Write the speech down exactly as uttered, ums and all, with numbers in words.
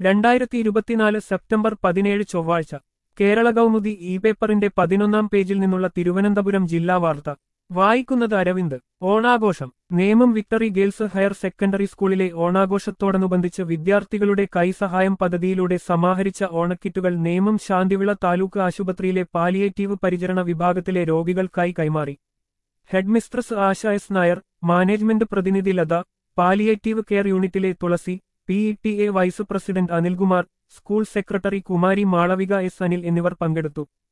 രണ്ടായിരത്തി ഇരുപത്തിനാല് സെപ്റ്റംബർ പതിനേഴ് ചൊവ്വാഴ്ച കേരള കൗമുദി ഇ പേപ്പറിന്റെ പതിനൊന്നാം പേജിൽ നിന്നുള്ള തിരുവനന്തപുരം ജില്ലാ വാർത്ത വായിക്കുന്നത് അരവിന്ദ്. ഓണാഘോഷം. Nemom victory girls higher secondary സ്കൂളിലെ ഓണാഘോഷത്തോടനുബന്ധിച്ച് വിദ്യാർത്ഥികളുടെ കൈസഹായം പദ്ധതിയിലൂടെ സമാഹരിച്ച ഓണക്കിറ്റുകൾ നേമം ശാന്തിവിള താലൂക്ക് ആശുപത്രിയിലെ പാലിയേറ്റീവ് പരിചരണ വിഭാഗത്തിലെ രോഗികൾക്കായി കൈമാറി. Headmistress Asha S Nair, management പ്രതിനിധി ലത, പാലിയേറ്റീവ് കെയർ യൂണിറ്റിലെ Thulasi, P E T A vice president Anilkumar, school secretary Kumari Malavika S Anil എന്നിവർ പങ്കെടുത്തു.